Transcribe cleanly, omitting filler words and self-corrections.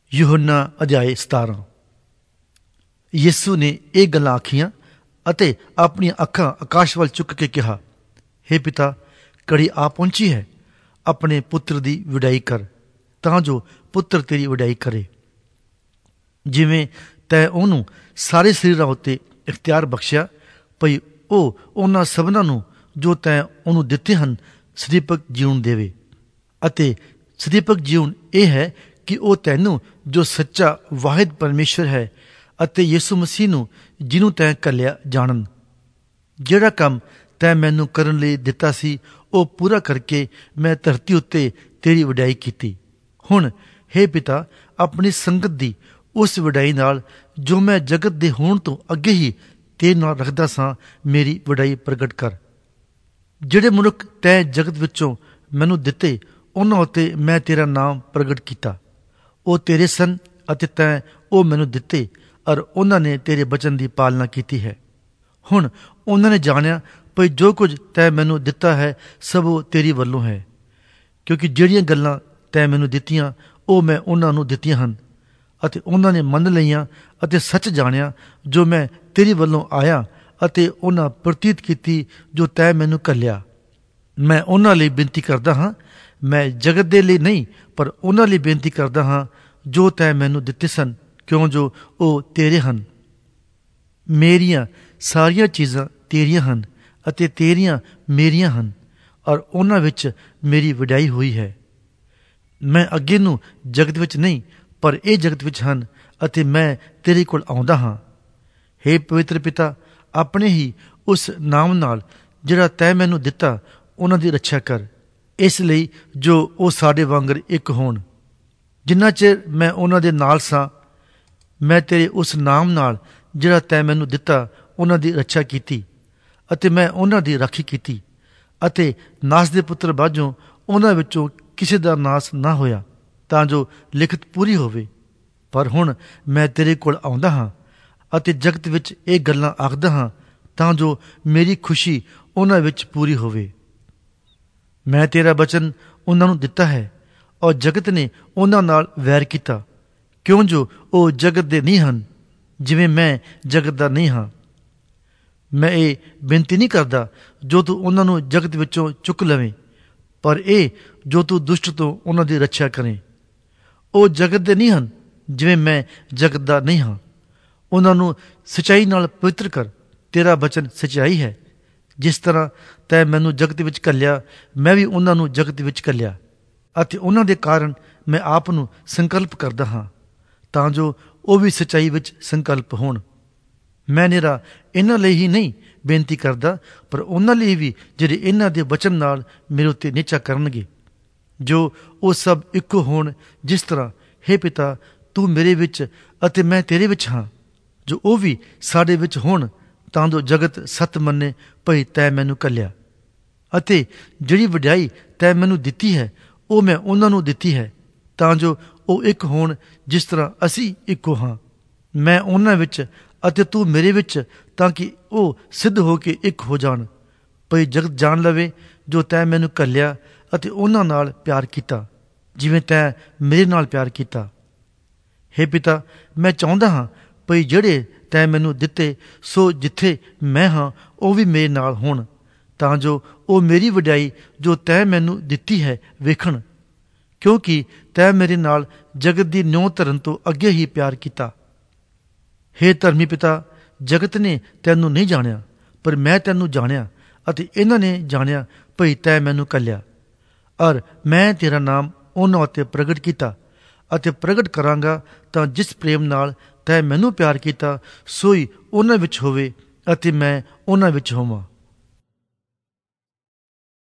यूहन्ना अध्याय 17। ਯਿਸੂ ਨੇ ਇਹ ਗੱਲਾਂ ਆਖੀਆਂ ਅਤੇ ਆਪਣੀਆਂ ਅੱਖਾਂ ਆਕਾਸ਼ ਵੱਲ ਚੁੱਕ ਕੇ ਕਿਹਾ, ਹੇ ਪਿਤਾ, ਘੜੀ ਆ ਪਹੁੰਚੀ ਹੈ, ਆਪਣੇ ਪੁੱਤਰ ਦੀ ਵਡਿਆਈ ਕਰ, ਤਾਂ ਜੋ ਪੁੱਤਰ ਤੇਰੀ ਵਡਿਆਈ ਕਰੇ। ਜਿਵੇਂ ਤੈਂ ਉਹਨੂੰ ਸਾਰੇ ਸਰੀਰਾਂ ਉੱਤੇ ਇਖਤਿਆਰ ਬਖਸ਼ਿਆ, ਭਈ ਉਹ ਉਹਨਾਂ ਸਭਨਾਂ ਨੂੰ ਜੋ ਤੈਂ ਉਹਨੂੰ ਦਿੱਤੇ ਹਨ ਸਦੀਪਕ ਜੀਵਨ ਦੇਵੇ। ਅਤੇ ਸਦੀਪਕ ਜੀਵਨ ਇਹ ਹੈ ਕਿ ਉਹ ਤੈਨੂੰ ਜੋ ਸੱਚਾ ਵਾਹਿਦ ਪਰਮੇਸ਼ਰ ਹੈ ਅਤੇ ਯਿਸੂ ਮਸੀਹ ਨੂੰ ਜਿਹਨੂੰ ਤੈਂ ਘੱਲਿਆ ਜਾਣਨ। ਜਿਹੜਾ ਕੰਮ ਤੈਂ ਮੈਨੂੰ ਕਰਨ ਲਈ ਦਿੱਤਾ ਸੀ ਉਹ ਪੂਰਾ ਕਰਕੇ ਮੈਂ ਧਰਤੀ ਉੱਤੇ ਤੇਰੀ ਵਡਿਆਈ ਕੀਤੀ। ਹੁਣ ਹੇ ਪਿਤਾ, ਆਪਣੀ ਸੰਗਤ ਦੀ ਉਸ ਵਡਿਆਈ ਨਾਲ ਜੋ ਮੈਂ ਜਗਤ ਦੇ ਹੋਣ ਤੋਂ ਅੱਗੇ ਹੀ ਤੇਰੇ ਨਾਲ ਰੱਖਦਾ ਸਾਂ, ਮੇਰੀ ਵਡਿਆਈ ਪ੍ਰਗਟ ਕਰ। ਜਿਹੜੇ ਮਨੁੱਖ ਤੈਂ ਜਗਤ ਵਿੱਚੋਂ ਮੈਨੂੰ ਦਿੱਤੇ, ਉਹਨਾਂ ਉੱਤੇ ਮੈਂ ਤੇਰਾ ਨਾਮ ਪ੍ਰਗਟ ਕੀਤਾ। ਉਹ ਤੇਰੇ ਸਨ ਅਤੇ ਤੈਂ ਉਹ ਮੈਨੂੰ ਦਿੱਤੇ, ਔਰ ਉਹਨਾਂ ਨੇ ਤੇਰੇ ਬਚਨ ਦੀ ਪਾਲਣਾ ਕੀਤੀ ਹੈ। ਹੁਣ ਉਹਨਾਂ ਨੇ ਜਾਣਿਆ ਭਈ ਜੋ ਕੁਝ ਤੈਂ ਮੈਨੂੰ ਦਿੱਤਾ ਹੈ ਸਭ ਉਹ ਤੇਰੀ ਵੱਲੋਂ ਹੈ, ਕਿਉਂਕਿ ਜਿਹੜੀਆਂ ਗੱਲਾਂ ਤੈਂ ਮੈਨੂੰ ਦਿੱਤੀਆਂ ਉਹ ਮੈਂ ਉਹਨਾਂ ਨੂੰ ਦਿੱਤੀਆਂ ਹਨ, ਅਤੇ ਉਹਨਾਂ ਨੇ ਮੰਨ ਲਈਆਂ ਅਤੇ ਸੱਚ ਜਾਣਿਆ ਜੋ ਮੈਂ ਤੇਰੀ ਵੱਲੋਂ ਆਇਆ, ਅਤੇ ਉਹਨਾਂ ਪ੍ਰਤੀਤ ਕੀਤੀ ਜੋ ਤੈਂ ਮੈਨੂੰ ਘੱਲਿਆ। ਮੈਂ ਉਹਨਾਂ ਲਈ ਬੇਨਤੀ ਕਰਦਾ ਹਾਂ, ਮੈਂ ਜਗਤ ਦੇ ਲਈ ਨਹੀਂ ਪਰ ਉਹਨਾਂ ਲਈ ਬੇਨਤੀ ਕਰਦਾ ਹਾਂ ਜੋ ਤੈਂ ਮੈਨੂੰ ਦਿੱਤੇ ਸਨ, ਕਿਉਂ ਜੋ ਉਹ ਤੇਰੇ ਹਨ। ਮੇਰੀਆਂ ਸਾਰੀਆਂ ਚੀਜ਼ਾਂ ਤੇਰੀਆਂ ਹਨ ਅਤੇ ਤੇਰੀਆਂ ਮੇਰੀਆਂ ਹਨ, ਔਰ ਉਹਨਾਂ ਵਿੱਚ ਮੇਰੀ ਵਡਿਆਈ ਹੋਈ ਹੈ। ਮੈਂ ਅੱਗੇ ਨੂੰ ਜਗਤ ਵਿੱਚ ਨਹੀਂ ਪਰ ਇਹ ਜਗਤ ਵਿੱਚ ਹਨ, ਅਤੇ ਮੈਂ ਤੇਰੇ ਕੋਲ ਆਉਂਦਾ ਹਾਂ। ਹੇ ਪਵਿੱਤਰ ਪਿਤਾ, ਆਪਣੇ ਹੀ ਉਸ ਨਾਮ ਨਾਲ ਜਿਹੜਾ ਤੈਂ ਮੈਨੂੰ ਦਿੱਤਾ ਉਹਨਾਂ ਦੀ ਰੱਛਾ ਕਰ, ਇਸ ਲਈ ਜੋ ਉਹ ਸਾਡੇ ਵਾਂਗਰ ਇੱਕ ਹੋਣ। ਜਿੰਨਾ ਚਿਰ ਮੈਂ ਉਹਨਾਂ ਦੇ ਨਾਲ ਸਾਂ, ਮੈਂ ਤੇਰੇ ਉਸ ਨਾਮ ਨਾਲ ਜਿਹੜਾ ਤੈਂ ਮੈਨੂੰ ਦਿੱਤਾ ਉਹਨਾਂ ਦੀ ਰੱਛਾ ਕੀਤੀ, ਅਤੇ ਮੈਂ ਉਹਨਾਂ ਦੀ ਰਾਖੀ ਕੀਤੀ, ਅਤੇ ਨਾਸ ਦੇ ਪੁੱਤਰ ਬਾਝੋਂ ਉਹਨਾਂ ਵਿੱਚੋਂ ਕਿਸੇ ਦਾ ਨਾਸ ਨਾ ਹੋਇਆ, ਤਾਂ ਜੋ ਲਿਖਤ ਪੂਰੀ ਹੋਵੇ। ਪਰ ਹੁਣ ਮੈਂ ਤੇਰੇ ਕੋਲ ਆਉਂਦਾ ਹਾਂ ਅਤੇ ਜਗਤ ਵਿੱਚ ਇਹ ਗੱਲਾਂ ਆਖਦਾ ਹਾਂ, ਤਾਂ ਜੋ ਮੇਰੀ ਖੁਸ਼ੀ ਉਹਨਾਂ ਵਿੱਚ ਪੂਰੀ ਹੋਵੇ। ਮੈਂ ਤੇਰਾ ਬਚਨ ਉਹਨਾਂ ਨੂੰ ਦਿੱਤਾ ਹੈ, ਔਰ ਜਗਤ ਨੇ ਉਹਨਾਂ ਨਾਲ ਵੈਰ ਕੀਤਾ, ਕਿਉਂ ਜੋ ਉਹ ਜਗਤ ਦੇ ਨਹੀਂ ਹਨ, ਜਿਵੇਂ ਮੈਂ ਜਗਤ ਦਾ ਨਹੀਂ ਹਾਂ। ਮੈਂ ਇਹ ਬੇਨਤੀ ਨਹੀਂ ਕਰਦਾ ਜੋ ਤੂੰ ਉਹਨਾਂ ਨੂੰ ਜਗਤ ਵਿੱਚੋਂ ਚੁੱਕ ਲਵੇਂ, ਪਰ ਇਹ ਜੋ ਤੂੰ ਦੁਸ਼ਟ ਤੋਂ ਉਹਨਾਂ ਦੀ ਰੱਛਾ ਕਰੇ। ਉਹ ਜਗਤ ਦੇ ਨਹੀਂ ਹਨ, ਜਿਵੇਂ ਮੈਂ ਜਗਤ ਦਾ ਨਹੀਂ ਹਾਂ। ਉਹਨਾਂ ਨੂੰ ਸੱਚਾਈ ਨਾਲ ਪਵਿੱਤਰ ਕਰ, ਤੇਰਾ ਬਚਨ ਸੱਚਾਈ ਹੈ। ਜਿਸ ਤਰ੍ਹਾਂ ਤੈਂ ਮੈਨੂੰ ਜਗਤ ਵਿੱਚ ਘੱਲਿਆ, ਮੈਂ ਵੀ ਉਹਨਾਂ ਨੂੰ ਜਗਤ ਵਿੱਚ ਘੱਲਿਆ, ਅਤੇ ਉਹਨਾਂ ਦੇ ਕਾਰਨ ਮੈਂ ਆਪ ਨੂੰ ਸੰਕਲਪ ਕਰਦਾ ਹਾਂ, ਤਾਂ ਜੋ ਉਹ ਵੀ ਸੱਚਾਈ ਵਿੱਚ ਸੰਕਲਪ ਹੋਣ। ਮੈਂ ਨਿਰਾ ਇਹਨਾਂ ਲਈ ਹੀ ਨਹੀਂ ਬੇਨਤੀ ਕਰਦਾ, ਪਰ ਉਹਨਾਂ ਲਈ ਵੀ ਜਿਹੜੇ ਇਹਨਾਂ ਦੇ ਬਚਨ ਨਾਲ ਮੇਰੇ ਉੱਤੇ ਨਿਚਾ ਕਰਨਗੇ, ਜੋ ਉਹ ਸਭ ਇੱਕੋ ਹੋਣ, ਜਿਸ ਤਰ੍ਹਾਂ ਹੇ ਪਿਤਾ, ਤੂੰ ਮੇਰੇ ਵਿੱਚ ਅਤੇ ਮੈਂ ਤੇਰੇ ਵਿੱਚ ਹਾਂ, ਜੋ ਉਹ ਵੀ ਸਾਡੇ ਵਿੱਚ ਹੋਣ, ਤਾਂ ਜੋ ਜਗਤ ਸੱਤ ਮੰਨੇ ਭਈ ਤੈਂ ਮੈਨੂੰ ਘੱਲਿਆ। ਅਤੇ ਜਿਹੜੀ ਵਡਿਆਈ ਤੈਂ ਮੈਨੂੰ ਦਿੱਤੀ ਹੈ ਉਹ ਮੈਂ ਉਹਨਾਂ ਨੂੰ ਦਿੱਤੀ ਹੈ, ਤਾਂ ਜੋ ਉਹ ਇੱਕ ਹੋਣ ਜਿਸ ਤਰ੍ਹਾਂ ਅਸੀਂ ਇੱਕੋ ਹਾਂ। ਮੈਂ ਉਹਨਾਂ ਵਿੱਚ ਅਤੇ ਤੂੰ ਮੇਰੇ ਵਿੱਚ, ਤਾਂ ਕਿ ਉਹ ਸਿੱਧ ਹੋ ਕੇ ਇੱਕ ਹੋ ਜਾਣ, ਭਈ ਜਗਤ ਜਾਣ ਲਵੇ ਜੋ ਤੈਂ ਮੈਨੂੰ ਘੱਲਿਆ ਅਤੇ ਉਹਨਾਂ ਨਾਲ ਪਿਆਰ ਕੀਤਾ, ਜਿਵੇਂ ਤੈਂ ਮੇਰੇ ਨਾਲ ਪਿਆਰ ਕੀਤਾ। ਹੇ ਪਿਤਾ, ਮੈਂ ਚਾਹੁੰਦਾ ਹਾਂ ਭਈ ਜਿਹੜੇ ਤੈਂ ਮੈਨੂੰ ਦਿੱਤੇ, ਸੋ ਜਿੱਥੇ ਮੈਂ ਹਾਂ ਉਹ ਵੀ ਮੇਰੇ ਨਾਲ ਹੋਣ, ਤਾਂ ਜੋ ਉਹ ਮੇਰੀ ਵਡਿਆਈ ਜੋ ਤੈਂ ਮੈਨੂੰ ਦਿੱਤੀ ਹੈ ਵੇਖਣ, ਕਿਉਂਕਿ ਤੈਂ ਮੇਰੇ ਨਾਲ ਜਗਤ ਦੀ ਨਿਉ ਧਰਨ ਤੋਂ ਅੱਗੇ ਹੀ ਪਿਆਰ ਕੀਤਾ। ਹੇ ਧਰਮੀ ਪਿਤਾ, ਜਗਤ ਨੇ ਤੈਨੂੰ ਨਹੀਂ ਜਾਣਿਆ, ਪਰ ਮੈਂ ਤੈਨੂੰ ਜਾਣਿਆ, ਅਤੇ ਇਹਨਾਂ ਨੇ ਜਾਣਿਆ ਭਈ ਤੈਂ ਮੈਨੂੰ ਘੱਲਿਆ। ਔਰ ਮੈਂ ਤੇਰਾ ਨਾਮ ਉਹਨਾਂ ਉੱਤੇ ਪ੍ਰਗਟ ਕੀਤਾ, ਅਤੇ ਪ੍ਰਗਟ ਕਰਾਂਗਾ, ਤਾਂ ਜਿਸ ਪ੍ਰੇਮ ਨਾਲ ਤੈਂ ਮੈਨੂੰ ਪਿਆਰ ਕੀਤਾ ਸੋਈ ਉਹਨਾਂ ਵਿੱਚ ਹੋਵੇ ਅਤੇ ਮੈਂ ਉਹਨਾਂ ਵਿੱਚ ਹੋਵਾਂ।